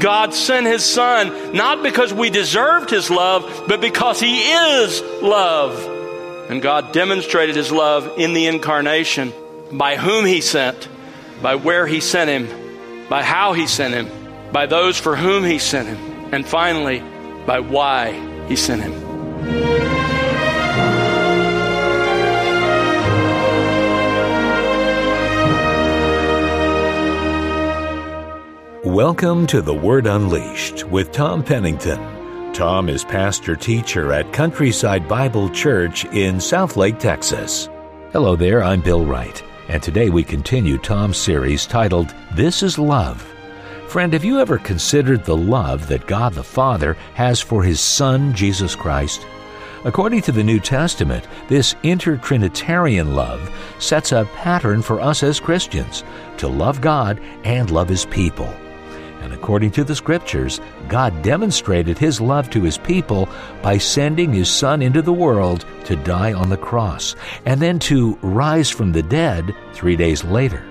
God sent His Son, not because we deserved His love, but because He is love. And God demonstrated His love in the incarnation, by whom He sent, by where He sent Him, by how He sent Him, by those for whom He sent Him, and finally, by why He sent Him. Welcome to The Word Unleashed with Tom Pennington. Tom is pastor-teacher at Countryside Bible Church in Southlake, Texas. Hello there, I'm Bill Wright, and today we continue Tom's series titled, This is Love. Friend, have you ever considered the love that God the Father has for His Son, Jesus Christ? According to the New Testament, this intertrinitarian love sets a pattern for us as Christians to love God and love His people. And according to the Scriptures, God demonstrated His love to His people by sending His Son into the world to die on the cross, and then to rise from the dead 3 days later.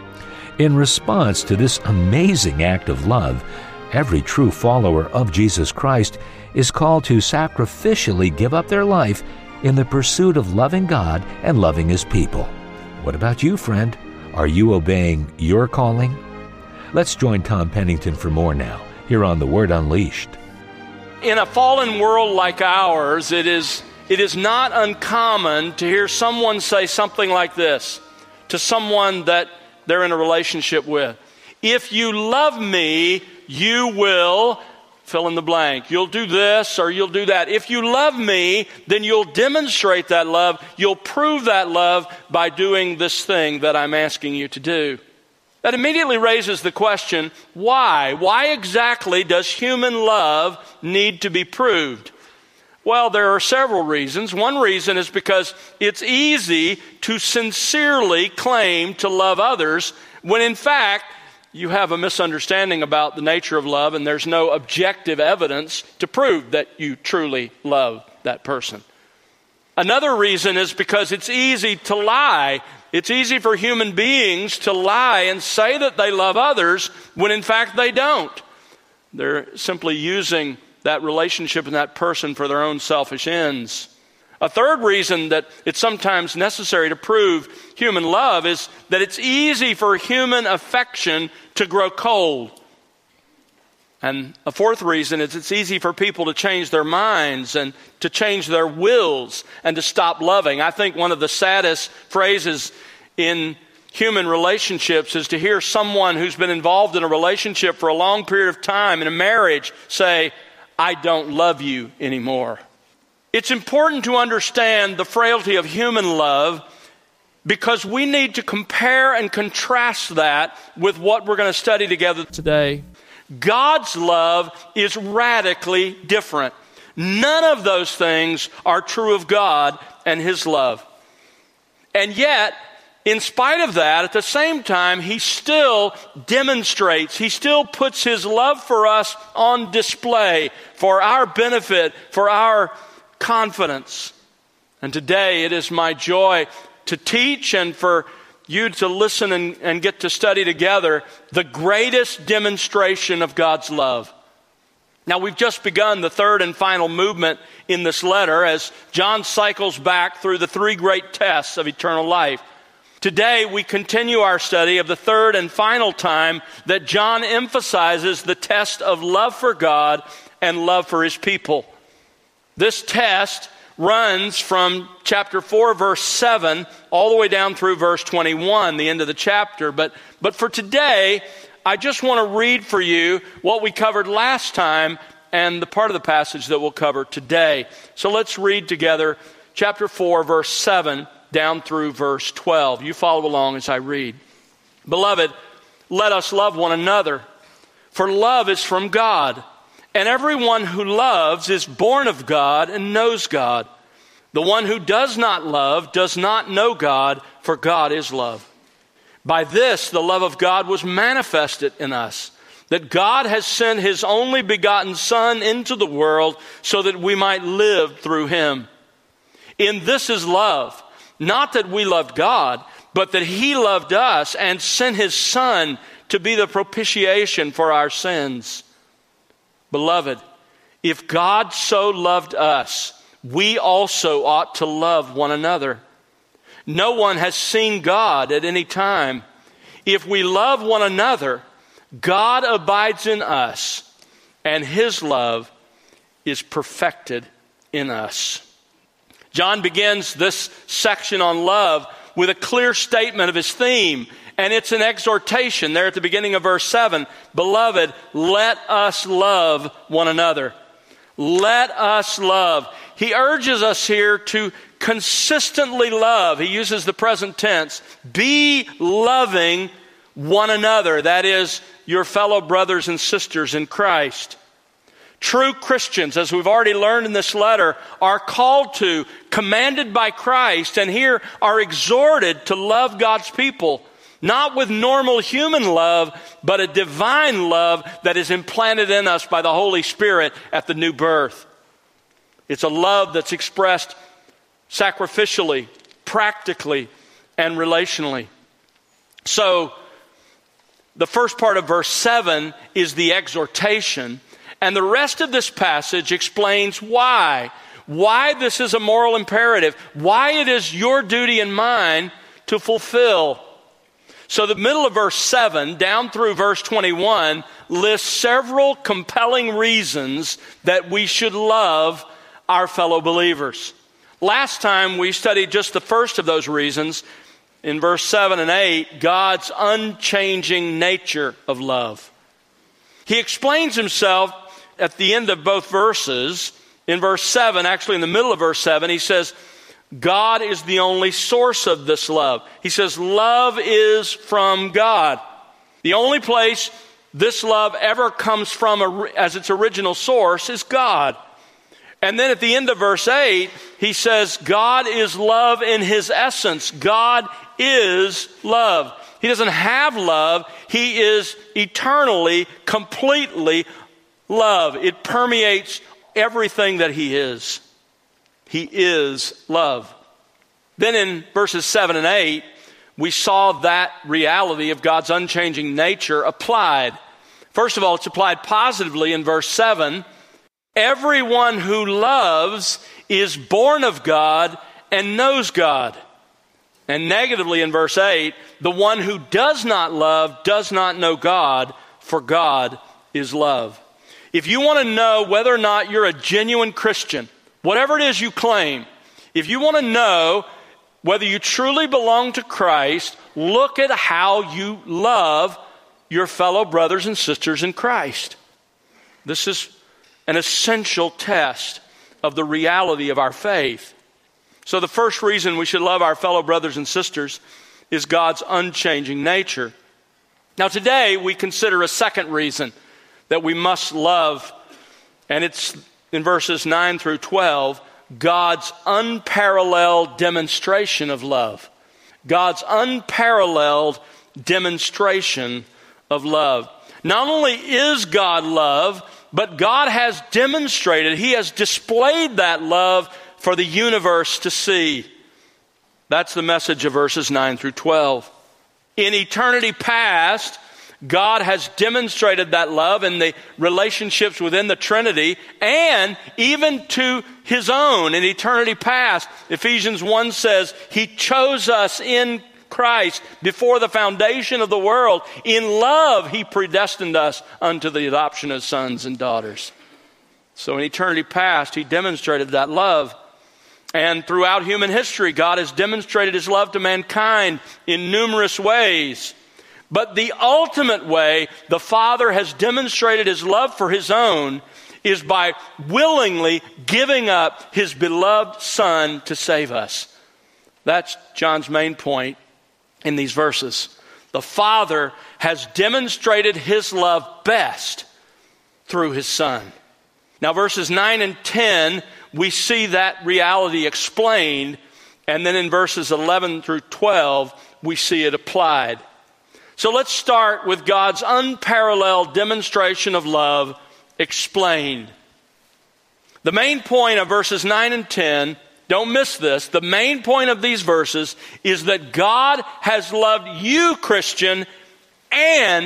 In response to this amazing act of love, every true follower of Jesus Christ is called to sacrificially give up their life in the pursuit of loving God and loving His people. What about you, friend? Are you obeying your calling? Let's join Tom Pennington for more now, here on The Word Unleashed. In a fallen world like ours, it is not uncommon to hear someone say something like this to someone that they're in a relationship with. If you love me, you will fill in the blank. You'll do this or you'll do that. If you love me, then you'll demonstrate that love. You'll prove that love by doing this thing that I'm asking you to do. That immediately raises the question, why? Why exactly does human love need to be proved? Well, there are several reasons. One reason is because it's easy to sincerely claim to love others when in fact you have a misunderstanding about the nature of love and there's no objective evidence to prove that you truly love that person. Another reason is because it's easy to lie. It's easy for human beings to lie and say that they love others when in fact they don't. They're simply using that relationship and that person for their own selfish ends. A third reason that it's sometimes necessary to prove human love is that it's easy for human affection to grow cold. And a fourth reason is it's easy for people to change their minds and to change their wills and to stop loving. I think one of the saddest phrases in human relationships is to hear someone who's been involved in a relationship for a long period of time in a marriage say, I don't love you anymore. It's important to understand the frailty of human love because we need to compare and contrast that with what we're going to study together today. God's love is radically different. None of those things are true of God and His love. And yet, in spite of that, at the same time, He still demonstrates, He still puts His love for us on display for our benefit, for our confidence. And today it is my joy to teach and for you to listen and get to study together the greatest demonstration of God's love. Now, we've just begun the third and final movement in this letter as John cycles back through the three great tests of eternal life. Today, we continue our study of the third and final time that John emphasizes the test of love for God and love for His people. This test runs from chapter 4, verse 7, all the way down through verse 21, the end of the chapter. But for today, I just want to read for you what we covered last time and the part of the passage that we'll cover today. So let's read together chapter 4, verse 7, down through verse 12. You follow along as I read. Beloved, let us love one another, for love is from God. And everyone who loves is born of God and knows God. The one who does not love does not know God, for God is love. By this the love of God was manifested in us, that God has sent His only begotten Son into the world so that we might live through Him. In this is love, not that we loved God, but that He loved us and sent His Son to be the propitiation for our sins. Beloved, if God so loved us, we also ought to love one another. No one has seen God at any time. If we love one another, God abides in us, and his love is perfected in us. John begins this section on love with a clear statement of his theme, and it's an exhortation there at the beginning of verse 7. Beloved, let us love one another. Let us love. He urges us here to consistently love. He uses the present tense. Be loving one another. That is, your fellow brothers and sisters in Christ. True Christians, as we've already learned in this letter, are called to, commanded by Christ, and here are exhorted to love God's people, not with normal human love, but a divine love that is implanted in us by the Holy Spirit at the new birth. It's a love that's expressed sacrificially, practically, and relationally. So, the first part of verse 7 is the exhortation, and the rest of this passage explains why this is a moral imperative, why it is your duty and mine to fulfill. So the middle of verse 7 down through verse 21 lists several compelling reasons that we should love our fellow believers. Last time we studied just the first of those reasons in verse 7 and 8, God's unchanging nature of love. He explains himself at the end of both verses. In verse 7, actually in the middle of verse 7, he says, God is the only source of this love. He says, love is from God. The only place this love ever comes from as its original source is God. And then at the end of verse 8, he says, God is love in his essence. God is love. He doesn't have love. He is eternally, completely love. It permeates everything that he is. He is love. Then in verses 7 and 8, we saw that reality of God's unchanging nature applied. First of all, it's applied positively in verse 7. Everyone who loves is born of God and knows God. And negatively in verse 8, the one who does not love does not know God, for God is love. If you want to know whether or not you're a genuine Christian, whatever it is you claim, if you want to know whether you truly belong to Christ, look at how you love your fellow brothers and sisters in Christ. This is an essential test of the reality of our faith. So the first reason we should love our fellow brothers and sisters is God's unchanging nature. Now today we consider a second reason that we must love, and it's in verses 9 through 12, God's unparalleled demonstration of love. God's unparalleled demonstration of love. Not only is God love, but God has demonstrated, he has displayed that love for the universe to see. That's the message of verses 9 through 12. In eternity past, God has demonstrated that love in the relationships within the Trinity and even to his own in eternity past. Ephesians 1 says, he chose us in Christ before the foundation of the world. In love, he predestined us unto the adoption of sons and daughters. So in eternity past, he demonstrated that love. And throughout human history, God has demonstrated his love to mankind in numerous ways. But the ultimate way the Father has demonstrated his love for his own is by willingly giving up his beloved Son to save us. That's John's main point in these verses. The Father has demonstrated his love best through his Son. Now verses 9 and 10, we see that reality explained, and then in verses 11 through 12, we see it applied. So let's start with God's unparalleled demonstration of love explained. The main point of verses 9 and 10, don't miss this, the main point of these verses is that God has loved you, Christian, and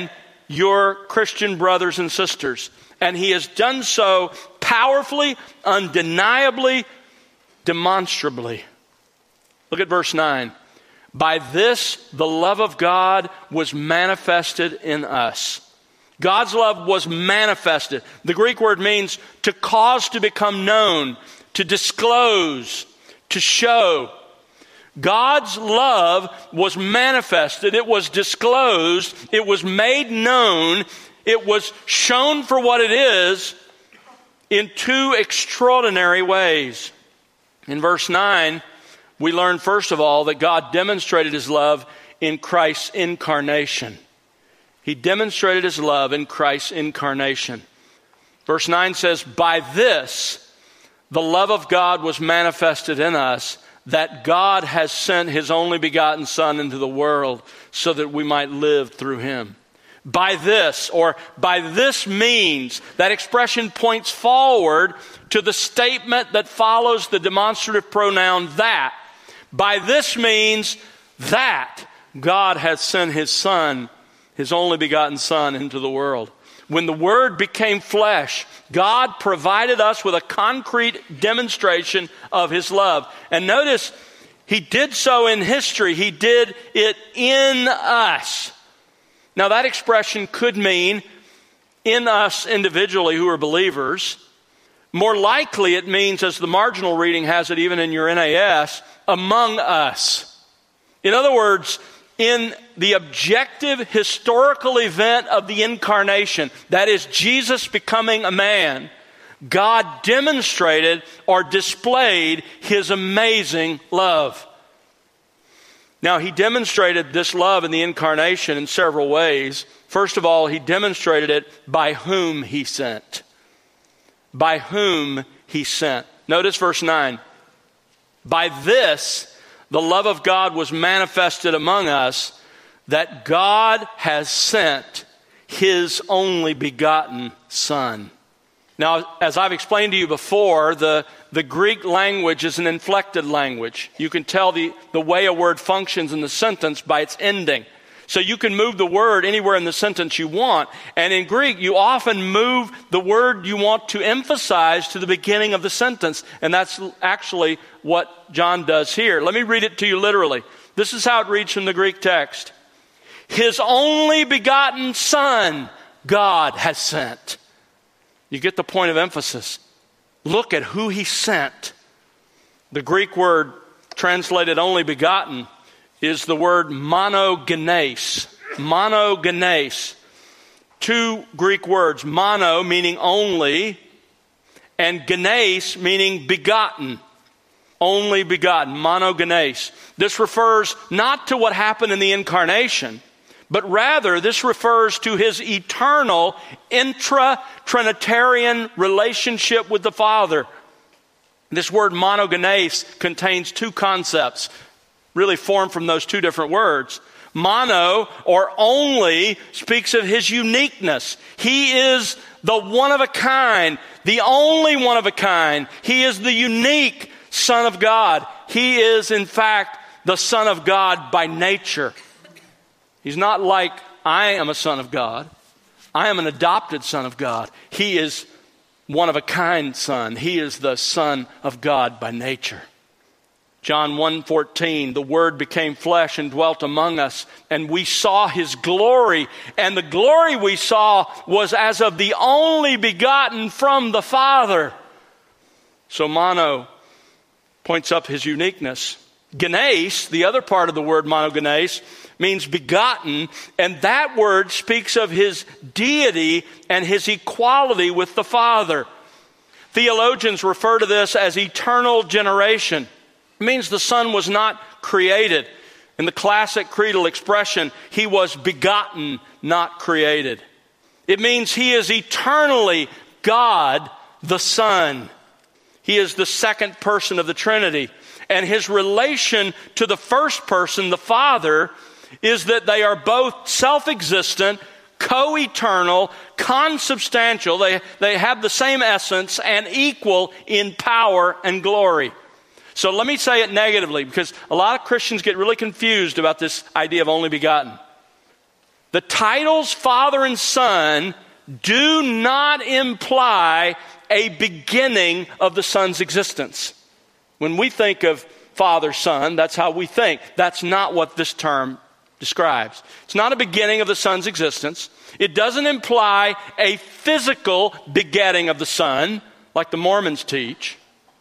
your Christian brothers and sisters. And he has done so powerfully, undeniably, demonstrably. Look at verse 9. By this, the love of God was manifested in us. God's love was manifested. The Greek word means to cause to become known, to disclose, to show. God's love was manifested. It was disclosed. It was made known. It was shown for what it is in two extraordinary ways. In verse 9, we learn, first of all, that God demonstrated his love in Christ's incarnation. He demonstrated his love in Christ's incarnation. Verse 9 says, by this, the love of God was manifested in us, that God has sent his only begotten Son into the world so that we might live through him. By this, or by this means, that expression points forward to the statement that follows the demonstrative pronoun that. By this means that God has sent his Son, his only begotten Son, into the world. When the Word became flesh, God provided us with a concrete demonstration of his love. And notice, he did so in history. He did it in us. Now that expression could mean in us individually who are believers. More likely it means, as the marginal reading has it even in your NAS, among us. In other words, in the objective historical event of the incarnation, that is Jesus becoming a man, God demonstrated or displayed his amazing love. Now, he demonstrated this love in the incarnation in several ways. First of all, he demonstrated it by whom he sent. By whom he sent. Notice verse 9. By this, the love of God was manifested among us, that God has sent his only begotten Son. Now, as I've explained to you before, the Greek language is an inflected language. You can tell the way a word functions in the sentence by its ending. So you can move the word anywhere in the sentence you want. And in Greek, you often move the word you want to emphasize to the beginning of the sentence. And that's actually what John does here. Let me read it to you literally. This is how it reads from the Greek text. His only begotten Son, God has sent. You get the point of emphasis. Look at who he sent. The Greek word translated only begotten is the word monogenes. Monogenes. Two Greek words. Mono meaning only, and genes meaning begotten. Only begotten. Monogenes. This refers not to what happened in the incarnation, but rather this refers to his eternal intra-Trinitarian relationship with the Father. This word monogenes contains two concepts, really formed from those two different words. Mono, or only, speaks of his uniqueness. He is the one of a kind, the only one of a kind. He is the unique Son of God. He is, in fact, the Son of God by nature. He's not like, I am a son of God. I am an adopted son of God. He is one of a kind son. He is the Son of God by nature. John 1:14, the Word became flesh and dwelt among us, and we saw his glory. And the glory we saw was as of the only begotten from the Father. So mono points up his uniqueness. Genes, the other part of the word monogenes, means begotten, and that word speaks of his deity and his equality with the Father. Theologians refer to this as eternal generation. It means the Son was not created. In the classic creedal expression, he was begotten, not created. It means he is eternally God, the Son. He is the second person of the Trinity. And his relation to the first person, the Father, is that they are both self-existent, co-eternal, consubstantial. They have the same essence and equal in power and glory. So let me say it negatively, because a lot of Christians get really confused about this idea of only begotten. The titles Father and Son do not imply a beginning of the Son's existence. When we think of Father, Son, that's how we think. That's not what this term describes. It's not a beginning of the Son's existence. It doesn't imply a physical begetting of the Son, like the Mormons teach.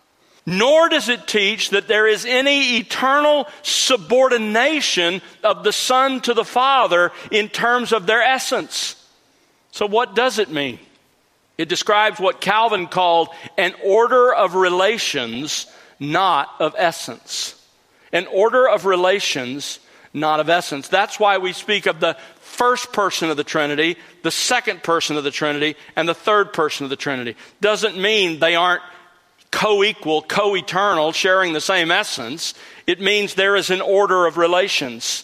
Nor does it teach that there is any eternal subordination of the Son to the Father in terms of their essence. So what does it mean? It describes what Calvin called an order of relations, not of essence. An order of relations, not of essence. That's why we speak of the first person of the Trinity, the second person of the Trinity, and the third person of the Trinity. Doesn't mean they aren't co-equal, co-eternal, sharing the same essence. It means there is an order of relations.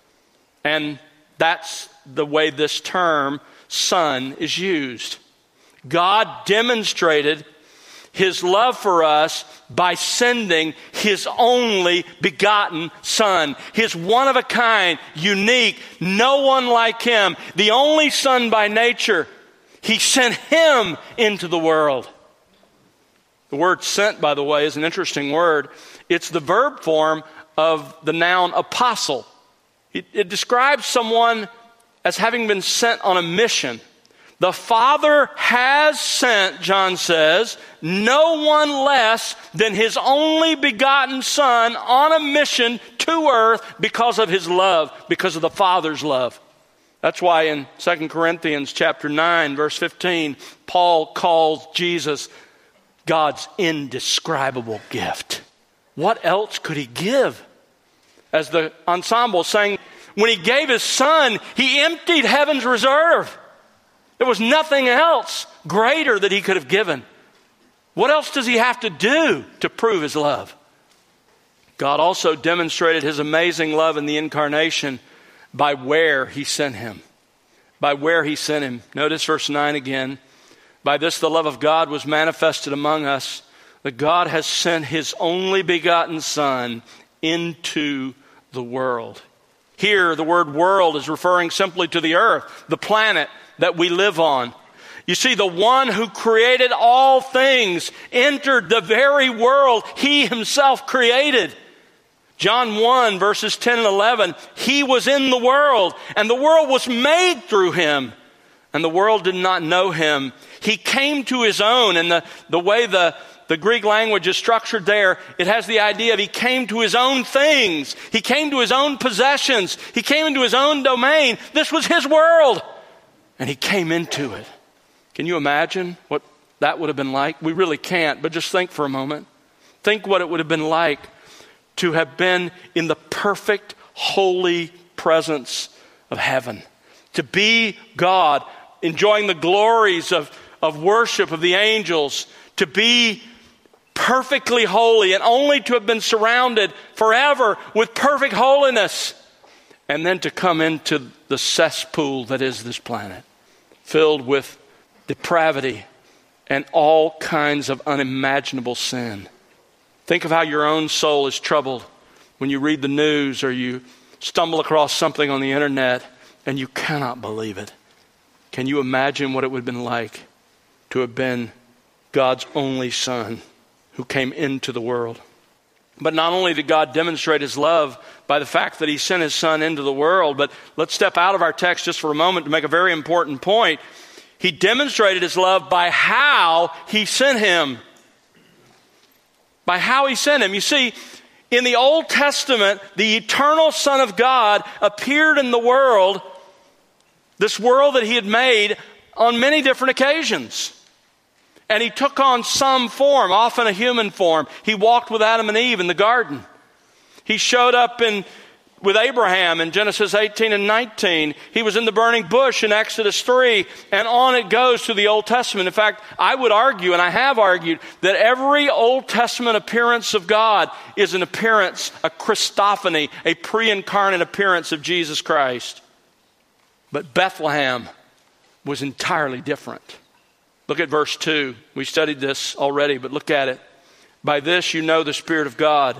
And that's the way this term, Son, is used. God demonstrated His love for us by sending His only begotten Son. His one-of-a-kind, unique, no one like Him, the only Son by nature. He sent Him into the world. The word sent, by the way, is an interesting word. It's the verb form of the noun apostle. It describes someone as having been sent on a mission. The Father has sent, John says, no one less than His only begotten Son on a mission to earth because of His love, because of the Father's love. That's why in 2 Corinthians chapter 9, verse 15, Paul calls Jesus God's indescribable gift. What else could He give? As the ensemble sang, when He gave His Son, He emptied heaven's reserve. There was nothing else greater that He could have given. What else does He have to do to prove His love? God also demonstrated His amazing love in the incarnation by where He sent Him. By where He sent Him. Notice verse 9 again. By this the love of God was manifested among us, that God has sent His only begotten Son into the world. Here, the word world is referring simply to the earth, the planet that we live on. You see, the one who created all things entered the very world He Himself created. John 1, verses 10 and 11, He was in the world, and the world was made through Him, and the world did not know Him. He came to His own, and the way the Greek language is structured there, it has the idea of He came to His own things. He came to His own possessions. He came into His own domain. This was His world, and He came into it. Can you imagine what that would have been like? We really can't, but just think for a moment. Think what it would have been like to have been in the perfect, holy presence of heaven. To be God, enjoying the glories of worship of the angels. To be perfectly holy and only to have been surrounded forever with perfect holiness. And then to come into the cesspool that is this planet, filled with depravity and all kinds of unimaginable sin. Think of how your own soul is troubled when you read the news or you stumble across something on the internet and you cannot believe it. Can you imagine what it would have been like to have been God's only Son who came into the world? But not only did God demonstrate His love by the fact that He sent His Son into the world, but let's step out of our text just for a moment to make a very important point. He demonstrated His love by how He sent Him. By how He sent Him. You see, in the Old Testament, the eternal Son of God appeared in the world, this world that He had made, on many different occasions. And He took on some form, often a human form. He walked with Adam and Eve in the garden. He showed up with Abraham in Genesis 18 and 19. He was in the burning bush in Exodus 3. And on it goes to the Old Testament. In fact, I would argue, and I have argued, that every Old Testament appearance of God is an appearance, a Christophany, a pre-incarnate appearance of Jesus Christ. But Bethlehem was entirely different. Look at verse 2. We studied this already, but look at it. By this you know the Spirit of God.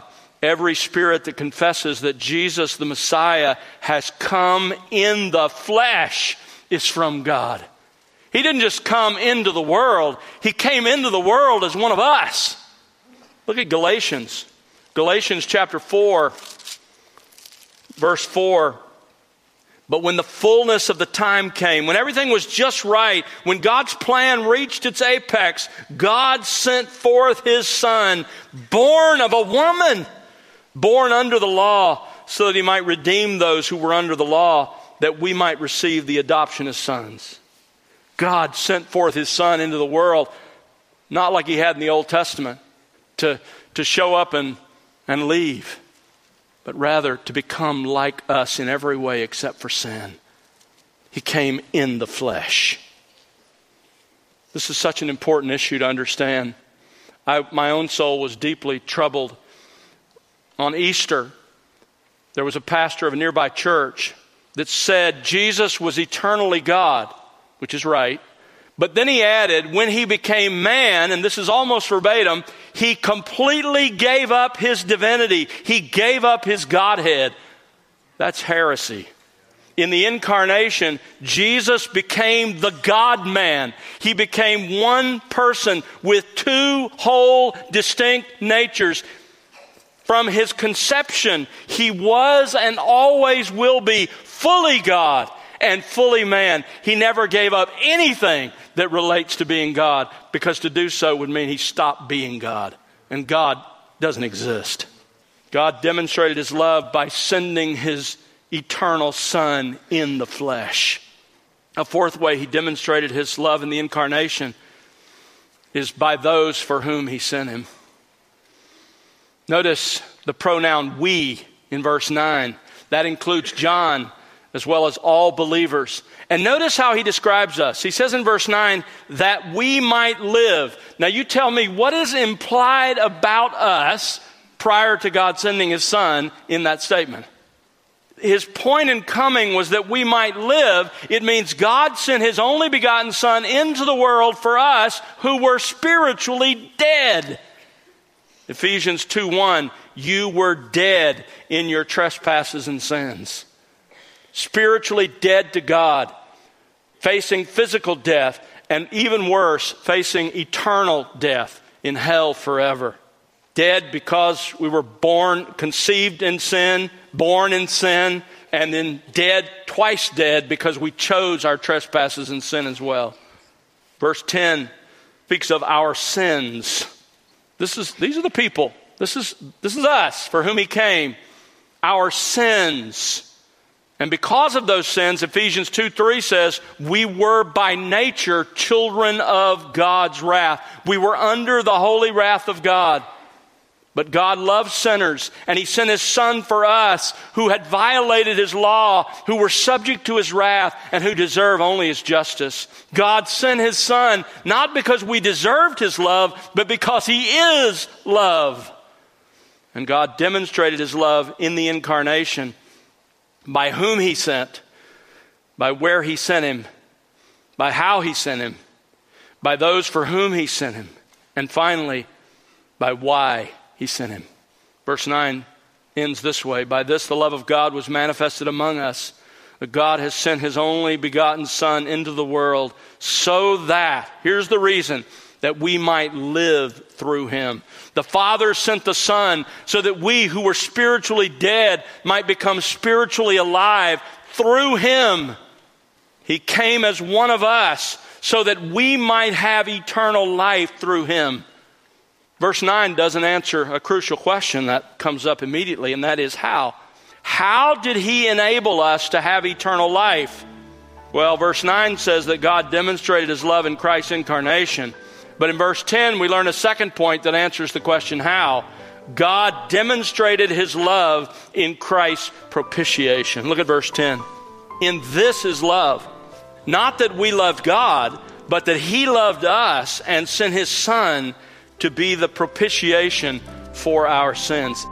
Every spirit that confesses that Jesus the Messiah has come in the flesh is from God. He didn't just come into the world. He came into the world as one of us. Look at Galatians. Galatians chapter 4, verse 4. But when the fullness of the time came, when everything was just right, when God's plan reached its apex, God sent forth His Son, born of a woman, born under the law, so that He might redeem those who were under the law, that we might receive the adoption as sons. God sent forth His Son into the world, not like He had in the Old Testament, to show up and leave, but rather to become like us in every way except for sin. He came in the flesh. This is such an important issue to understand. My own soul was deeply troubled. On Easter, there was a pastor of a nearby church that said Jesus was eternally God, which is right. But then he added, when He became man, and this is almost verbatim, He completely gave up His divinity. He gave up His Godhead. That's heresy. In the incarnation, Jesus became the God-man. He became one person with two whole distinct natures. From His conception, He was and always will be fully God and fully man. He never gave up anything that relates to being God, because to do so would mean He stopped being God. And God doesn't exist. God demonstrated His love by sending His eternal Son in the flesh. A fourth way He demonstrated His love in the incarnation is by those for whom He sent Him. Notice the pronoun we in verse 9. That includes John as well as all believers. And notice how He describes us. He says in verse 9, that we might live. Now you tell me, what is implied about us prior to God sending His Son in that statement? His point in coming was that we might live. It means God sent His only begotten Son into the world for us who were spiritually dead. Ephesians 2:1, you were dead in your trespasses and sins. Spiritually dead to God, facing physical death, and even worse, facing eternal death in hell forever. Dead because we were conceived in sin, born in sin, and then dead, twice dead, because we chose our trespasses and sin as well. Verse 10 speaks of our sins. These are the people. This is us for whom He came. Our sins. And because of those sins, Ephesians 2:3 says, we were by nature children of God's wrath. We were under the holy wrath of God. But God loves sinners, and He sent His Son for us who had violated His law, who were subject to His wrath, and who deserve only His justice. God sent His Son not because we deserved His love, but because He is love. And God demonstrated His love in the incarnation by whom He sent, by where He sent Him, by how He sent Him, by those for whom He sent Him, and finally, by why He sent Him. Verse 9 ends this way. By this the love of God was manifested among us, that God has sent His only begotten Son into the world so that, here's the reason, that we might live through Him. The Father sent the Son so that we who were spiritually dead might become spiritually alive through Him. He came as one of us so that we might have eternal life through Him. Verse 9 doesn't answer a crucial question that comes up immediately, and that is how. How did He enable us to have eternal life? Well, verse 9 says that God demonstrated His love in Christ's incarnation. But in verse 10, we learn a second point that answers the question how. God demonstrated His love in Christ's propitiation. Look at verse 10. In this is love. Not that we loved God, but that He loved us and sent His Son to be the propitiation for our sins.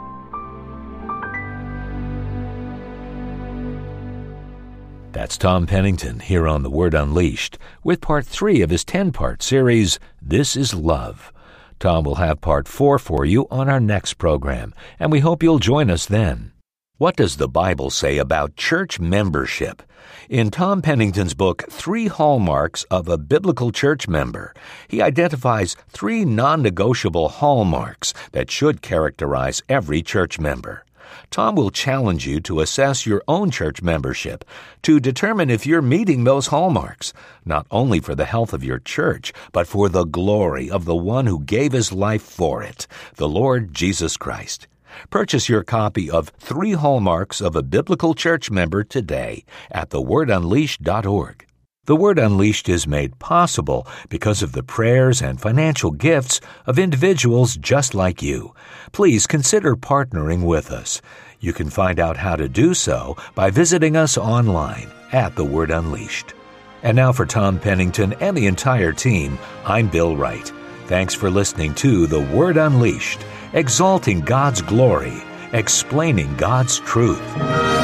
That's Tom Pennington here on The Word Unleashed with part 3 of his 10-part series, This is Love. Tom will have part 4 for you on our next program, and we hope you'll join us then. What does the Bible say about church membership? In Tom Pennington's book, 3 Hallmarks of a Biblical Church Member, he identifies 3 non-negotiable hallmarks that should characterize every church member. Tom will challenge you to assess your own church membership to determine if you're meeting those hallmarks, not only for the health of your church, but for the glory of the one who gave his life for it, the Lord Jesus Christ. Purchase your copy of 3 Hallmarks of a Biblical Church Member today at thewordunleashed.org. The Word Unleashed is made possible because of the prayers and financial gifts of individuals just like you. Please consider partnering with us. You can find out how to do so by visiting us online at The Word Unleashed. And now for Tom Pennington and the entire team, I'm Bill Wright. Thanks for listening to The Word Unleashed, exalting God's glory, explaining God's truth.